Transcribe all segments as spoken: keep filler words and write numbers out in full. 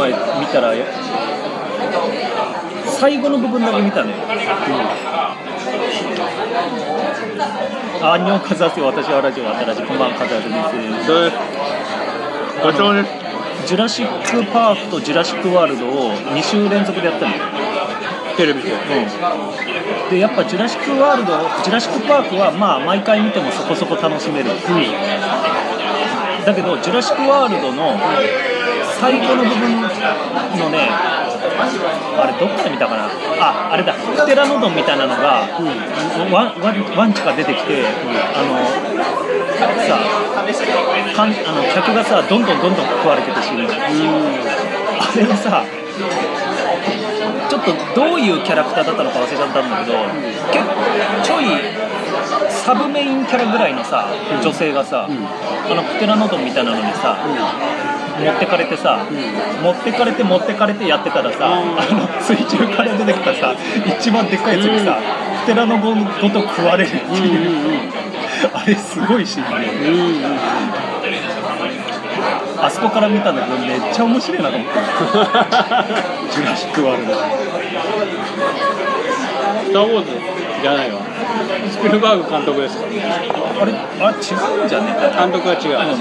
前見たら最後の部分だけ見たね、うん、あんにょんかずあすよ、私はラジオ新しいこんばんは、かずあすです。 ごちそうです。 ジュラシックパークとジュラシックワールドをに週連続でやったのよ、 テレビで、うん、 でやっぱジュラシックワールド、ジュラシックパークはまあ毎回見てもそこそこ楽しめる、うん、だけどジュラシックワールドの最後の部分のね、あれどっから見たかな、あ、あれだ、プテラノドンみたいなのが、うん、ワン、ワン、ワンチが出てきて、うん、あのさかんあの客がさどんどんどんどん食われててし、うん、あれがさちょっとどういうキャラクターだったのか忘れちゃったんだけど、うん、結構ちょいサブメインキャラぐらいのさ、うん、女性がさ、うん、あのプテラノドンみたいなのにさ、うん、持ってかれてさ、うん、持ってかれて持ってかれてやってたらさ、うん、あの水中から出てきたさ一番でっかいやつにさ、うん、プテラノドンごと食われるっていう、うんうんうん、あれすごいシーンで、うんうん、あそこから見たんだけどめっちゃ面白いなと思ってジュラシックワールド、 スター・ウォーズじゃないわ、スピルバーグ監督ですか、 あれ、あ、違うんじゃねえか、 監督は違う、うん、多分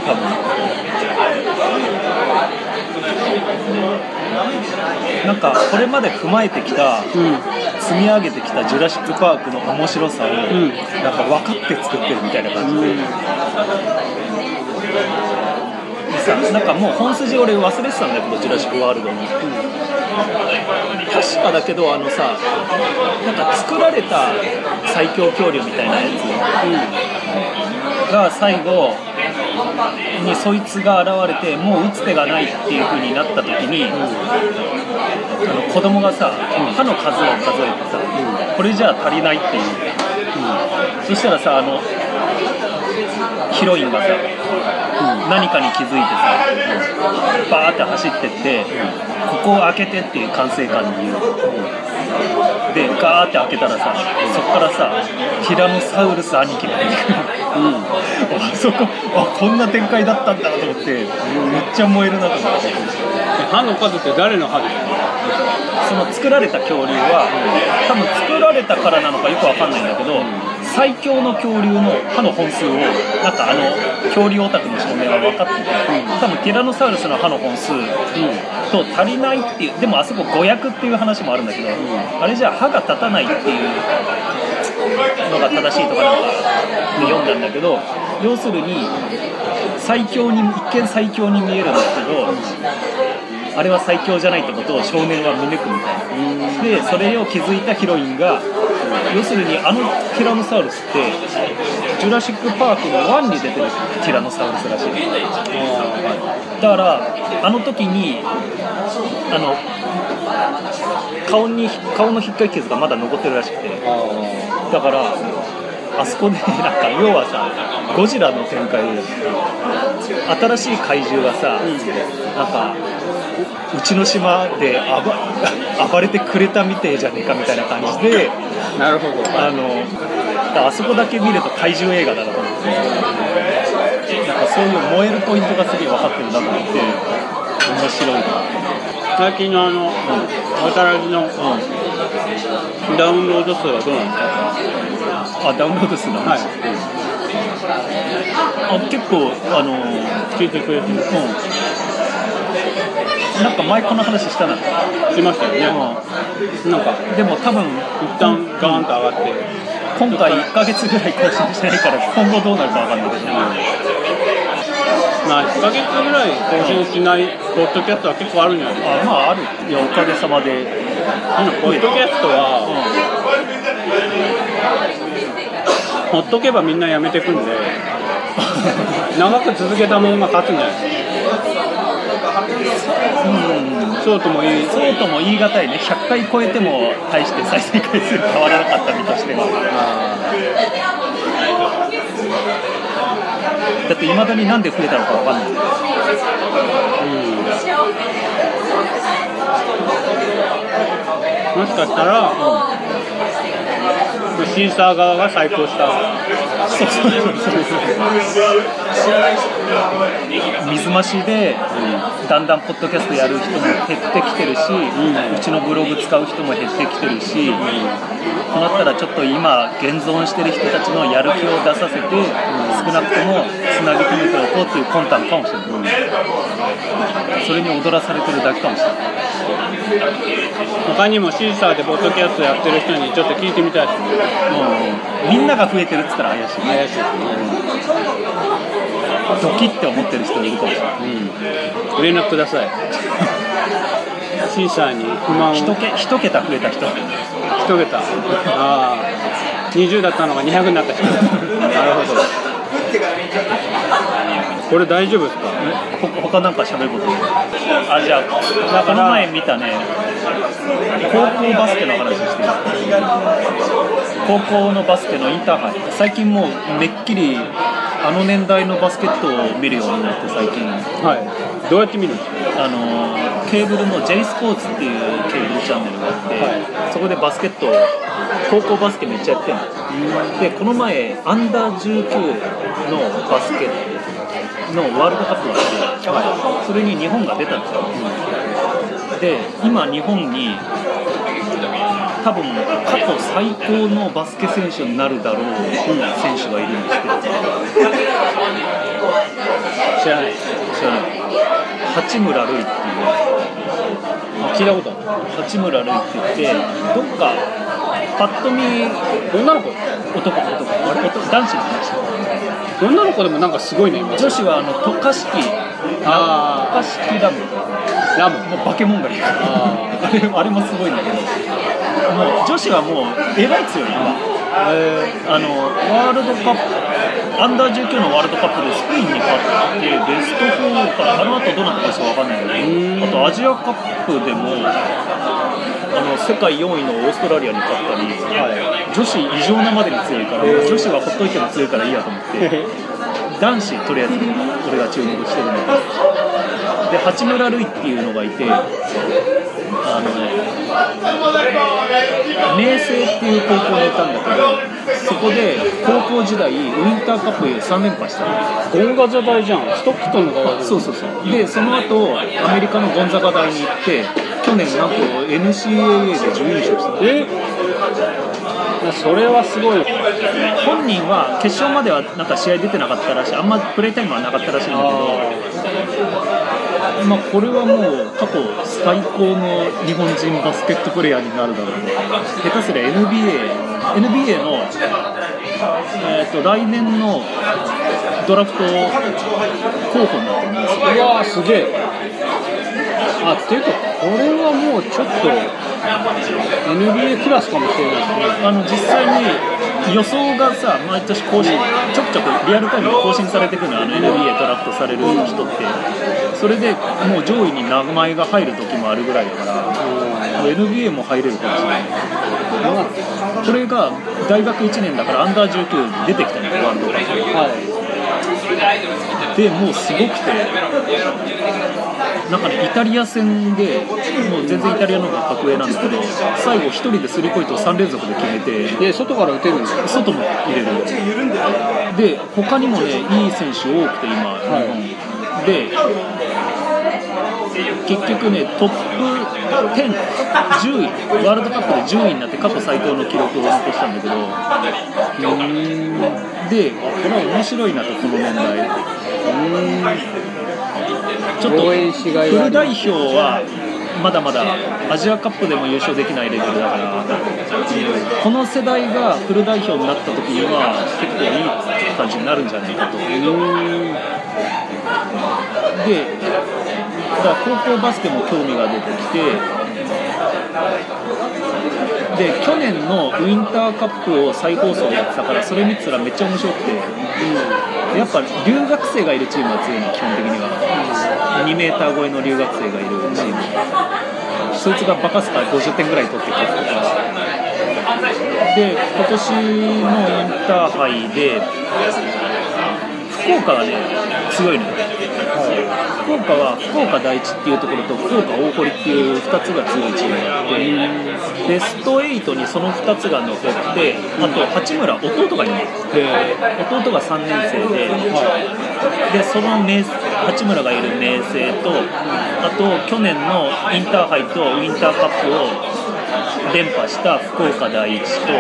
なんかこれまで踏まえてきた、うん、積み上げてきたジュラシックパークの面白さを、うん、なんか分かって作ってるみたいな感じで、うん、さ、なんかもう本筋俺忘れてたんだけどジュラシックワールドの、うん、確かだけどあのさ、なんか作られた最強恐竜みたいなやつ、うん、が最後にそいつが現れてもう打つ手がないっていう風になった時に、うん、あの子供がさ、うん、歯の数を数えてさ、うん、これじゃあ足りないっていう、うん、そしたらさ、あのヒロインがさ、うん、何かに気づいてさ、うん、バーって走ってって、うん、ここを開けてっていう管制官に言う、うん、でガーって開けたらさ、うん、そこからさティラノサウルス兄貴が出てくる、うん、あそこ、あ、こんな展開だったんだと思って、うん、めっちゃ燃えるなと思って。 歯の数って誰の歯ですか？ その作られた恐竜は、うん、多分作られたからなのかよくわかんないんだけど、うん、最強の恐竜の歯の本数をなんかあの恐竜オタクの少年は分かってて、うん、多分ティラノサウルスの歯の本数と足りないっていう、でもあそこ誤訳っていう話もあるんだけど、うん、あれじゃ歯が立たないっていうのが正しいとかなんかで読んだんだけど、要するに最強に一見最強に見えるんですけど、うん、あれは最強じゃないってことを少年は見抜くみたいな。でそれを気づいたヒロインが、要するにあのティラノサウルスってジュラシックパークのワンに出てるティラノサウルスらしい。だからあの時にあの顔に顔のひっかき傷がまだ残ってるらしくて、だからあそこでなんか要はさゴジラの展開で新しい怪獣がさ、うん、なんかうちの島で暴, 暴れてくれたみてえじゃねえかみたいな感じで、 なるほど、 あのあそこだけ見ると怪獣映画だなと思って、なんかそういう燃えるポイントがすげえ分かってるなと思って面白いな。 最近のあの、うん、渡らじの、うん、ダウンロード数はどうなんですか？ あ、ダウンロード数なんです、はい、あ、結構あの聞いてくれてる、うん、 なんか前この話したな、 しましたよね、うん、なんかでも多分一旦ガーンと上がって、 今回いっかげつぐらい更新してないから今後どうなるか分かんないけど、ね、 まあいっかげつぐらい更新しないポッドキャストは結構あるんじゃないですか？ あ、まあある。いや、おかげさまでポッドキャストは、うん、ほっとけばみんなやめてくんで長く続けたものが勝つんじゃないですか？うん、そうとも言いそうとも言い難いね。ひゃっかい超えても大して再生回数変わらなかった身としては、だっていまだになんで増えたのか分かんない、うん 、もしかしたら、うん、シーサー側が最高したそうそう水増しでだんだんポッドキャストやる人も減ってきてるし、うちのブログ使う人も減ってきてるし、となったらちょっと今現存してる人たちのやる気を出させて、少なくともつなぎ止めておこうっていう魂胆かもしれない。それに踊らされてるだけかもしれない。 他にもシーサーでポッドキャストやってる人にちょっと聞いてみたいですね。 うん、みんなが増えてるっつったら怪しい。 怪しいですね。 ドキって思ってる人いるかもしれない。 うん、連絡ください。シーサーに不満を。 一桁、一桁増えた人。 一桁。ああ、にじゅうだったのがにひゃくになった人。なるほど。これ大丈夫ですか？ ほ他なんか喋ることあ、じゃあ、この前見たね、高校バスケの話してる。高校のバスケのインターハイ。最近もうめっきりあの年代のバスケットを見るようになって最近。 はい。どうやって見るんですか？ あのケーブルの J スポーツっていうケーブルチャンネルがあって、はい、そこでバスケット、高校バスケめっちゃやってるの。で、この前アンダーじゅうきゅうのバスケのワールドカップがあって、はい、それに日本が出たんですよ。で、今日本に多分過去最高のバスケ選手になるだろう選手がいるんですけど、 知らない知らない。八村塁っていう、 聞いたことある。 八村塁って言って、どっかパッと見女の子、 男男あれ男男子の話。 女の子でもなんかすごいね。 女子はあの渡嘉敷、 あ渡嘉敷ラムラムもうバケモンがいる。あれあれもすごいんだけど、もう女子はもうえらい強い今。えー、あのワールドカップアンダーじゅうきゅうのワールドカップでスペインに勝ってベストフォーからあの後どうなったかちょっと分かんないけど、あとアジアカップでもあの世界よんいのオーストラリアに勝ったり、はい、女子異常なまでに強いから、えー、女子はほっといても強いからいいやと思って男子とりあえず俺が注目してるので、八村塁っていうのがいて、あの明星っていう高校にいたんだけど、そこで高校時代ウィンターカップさん連覇したの。 ゴンガザ大じゃん。ストックトンの大。 そうそうそう。でその後アメリカのゴンザガ大に行って、去年なんと エヌシーエーエー で準優勝した。 えそれはすごい。 本人は決勝まではなんか試合出てなかったらしい。あんまプレータイムはなかったらしいんだけど、まあ、これはもう過去最高の日本人バスケットプレーヤーになるだろうね。下手すりゃ エヌビーエー、エヌビーエー の、えー、と来年のドラフト候補になってるんですよ。 うわーすげえ。あ、っていうかこれはもうちょっと エヌビーエー クラスかもしれないですね。 あの実際に予想がさ、毎年更新、ちょくちょくリアルタイムで更新されてくるの、あの エヌビーエー ドラフトされる人って、それでもう上位に名前が入る時もあるぐらいだから、もう エヌビーエー も入れるかもしれない。これが大学いちねんだからアンダーじゅうきゅう出てきたのよ、ワールドカップで。はい、でもうすごくて、なんかね、イタリア戦でもう全然イタリアの方が格上なんだけど、最後一人でスリーポイントをさん連続で決めて、 で外から打てるんですか？ 外も入れる。で他にもね、いい選手多くて今、はい、で結局ね、トップじゅう、じゅうい、ワールドカップでじゅういになって過去最高の記録を残したんだけど、うーんでこれは面白いなと、この年代。うーんちょっとフル代表はまだまだアジアカップでも優勝できないレベルだから、この世代がフル代表になった時には結構いい感じになるんじゃないかと。でだから高校バスケも興味が出てきて、で去年のウィンターカップを再放送やってたから、それ見てたらめっちゃ面白くて、うん、やっぱ留学生がいるチームは強いの、基本的にはにメーター超えの留学生がいるチーム、そいつがバカスカごじゅってんぐらい取ってくるとかで、今年のインターハイで福岡がね強いのよ。 福岡は福岡第一っていうところと福岡大堀っていうふたつが強いチームがあって、ベストはちにそのふたつが残って、あと八村、弟がいるんです。弟がさんねん生で、でその明八村がいる明星と、あと去年のインターハイとウィンターカップを連覇した福岡第一と、で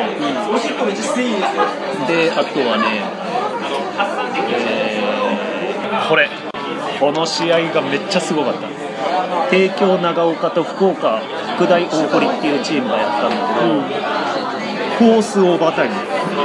あとはね、えー、これこの試合がめっちゃすごかった。帝京長岡と福岡福大大堀っていうチームがやったんだけど、うん、フォースオーバータイム、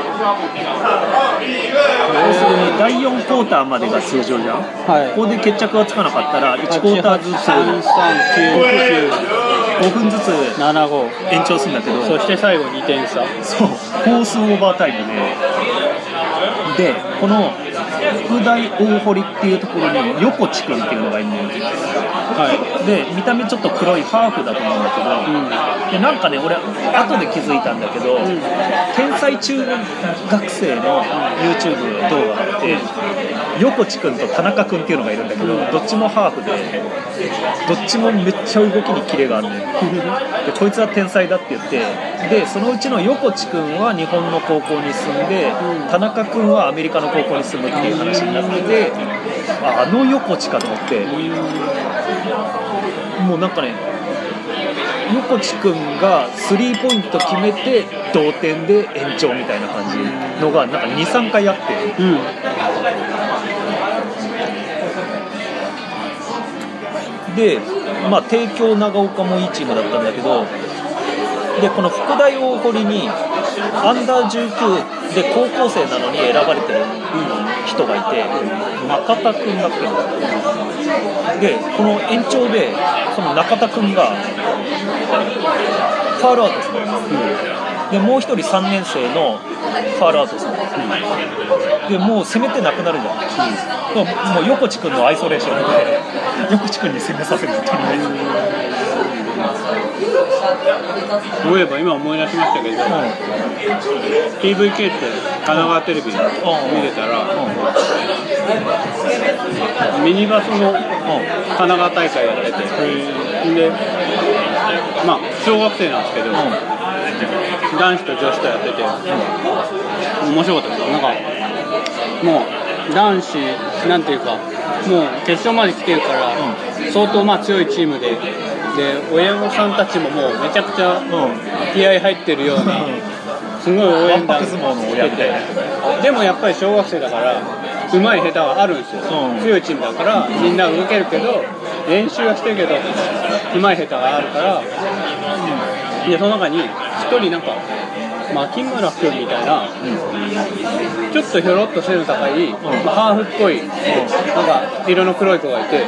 要するにだいよんクォーターまでが通常じゃん、はい、ここで決着がつかなかったらいちクォーターずつさんさんきゅうごふんずつななご延長するんだけど、 そして最後にてん差、 そうフォースオーバータイムで、でこの福大大堀っていうところに横地君っていうのがいるのよ、はい、で見た目ちょっと黒いハーフだと思うんだけど、うん、でなんかね俺後で気づいたんだけど、うん、天才中学生の YouTube 動画があって、横地君と田中君っていうのがいるんだけど、どっちもハーフでどっちもめっちゃ動きにキレがあるねでこいつは天才だって言って、でそのうちの横地君は日本の高校に住んで、うん、田中君はアメリカの高校に住むっていう話になってて、あ, あの横地かと思って、もうなんかね横地君がスリーポイント決めて同点で延長みたいな感じのがなんか にさんかいあって、うん、で、まあ、帝京長岡もいいチームだったんだけど、でこの福大大堀にアンダーじゅうきゅうで高校生なのに選ばれてる人がいて、中田君だっけな。でこの延長でその中田君がファウルアウトする、うん、でもう一人さんねん生のファウルアウトする、うん、でもう攻めてなくなるじゃん、うん、もう横地君のアイソレーションで横地君に攻めさせるとりあえず。 そういえば今思い出しましたけど、うん、ティーブイケー って神奈川テレビ見てたら、うん、ミニバスの神奈川大会やってて、うん、でまあ小学生なんですけど、うん、男子と女子とやってて、うん、面白かったですよ。なんかもう男子なんていうかもう決勝まで来てるから、うん、相当まあ強いチームで。で親御さんたちももうめちゃくちゃ気合入ってるようなすごい応援団してて、でもやっぱり小学生だから上手い下手はあるんですよ、うん、強いチームだからみんな動けるけど練習はしてるけど上手い下手があるから、うん、でその中に一人なんか牧村君みたいな、うん、ちょっとひょろっと背の高い、うんまあ、ハーフっぽい、うん、なんか色の黒い子がいて、うん、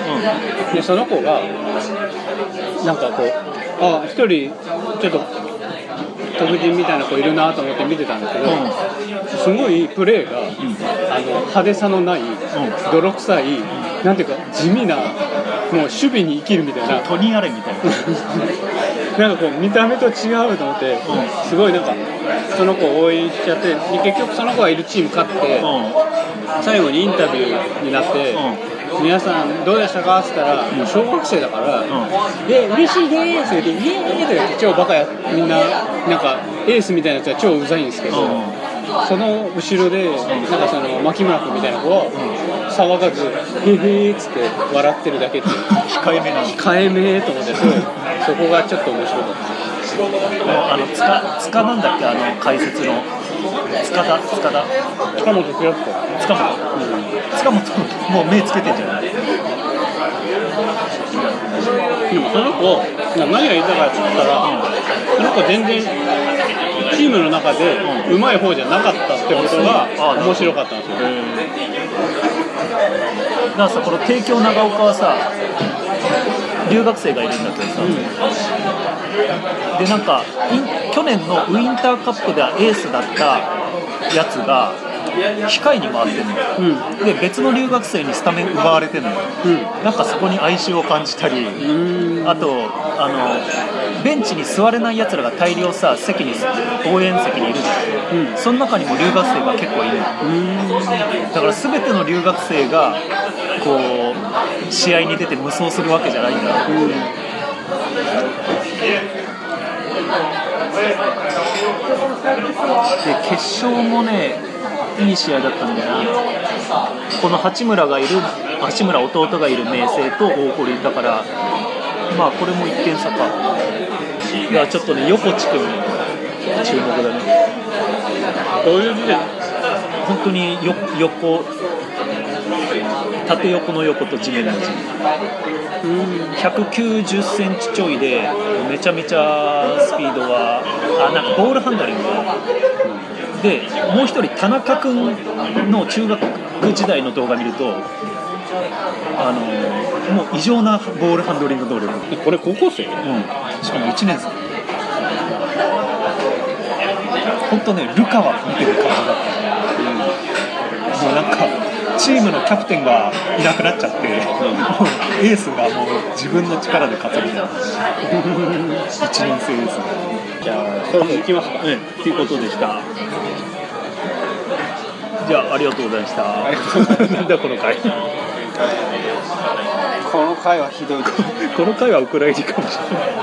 でその子がなんかこうあ一人ちょっと特人みたいな子いるなと思って見てたんですけど、うん、すごいプレーが、うん、あの派手さのない、うん、泥臭い、うん、なんていうか地味なもう守備に生きるみたいなトニーアレンみたいななんかこう見た目と違うと思って、うん、すごいなんかその子を応援しちゃって、結局その子がいるチーム勝って、うん、最後にインタビューになって、うん皆さんどうでしたかって言ったら、もう小学生だから、うん、で嬉しいでーすって言ってイエーイって超バカやみんななんかエースみたいなやつは超うざいんですけど、うん、その後ろでなんかその牧村君みたいな子は、うん、騒がずへへーっつって笑ってるだけっていう控えめな控えめと思ってそこがちょっと面白かった。 あの塚塚なんだっけあの解説の塚田塚田塚本塚本塚本、うん、塚本もう目つけてんじゃない。 でもその子何が言いたかって言ったら、うん、その子全然チームの中でうまい方じゃなかったってことが面白かったんですよ。 だからさこの帝京長岡はさ留学生がいるんだけどさ、うん、でなんか去年のウィンターカップではエースだったやつが控えに回ってるの、うん、で別の留学生にスタメン奪われてるのよ、うん、なんかそこに哀愁を感じたり、あとあのベンチに座れないやつらが大量さ席に応援席にいるじゃん、うん、その中にも留学生が結構いるの、だから全ての留学生がこう試合に出て無双するわけじゃないんだ、うん、で決勝もねいい試合だったんだよな。この八村がいる八村弟がいる明星と大堀だから、まあこれもいってん差か。いやちょっとね横地君注目だね。 どういう字で本当によ横縦横の横と地面の字、ひゃくきゅうじゅっセンチちょいでめちゃめちゃスピードはあなんかボールハンドリングで、もう一人田中君の中学時代の動画見るとあのもう異常なボールハンドリング能力。 これ高校生、 うん、しかもいちねん生。本当ねルカは見てる感じだった、うん、もうなんかチームのキャプテンがいなくなっちゃって、うん、もうエースがもう自分の力で勝つみたいないちねん生ですね。 じゃあそろそろ行きますか。 ねっていうことでした。じゃあありがとうございました。なんだこの回この回はひどいこの回はウクライナかもしれない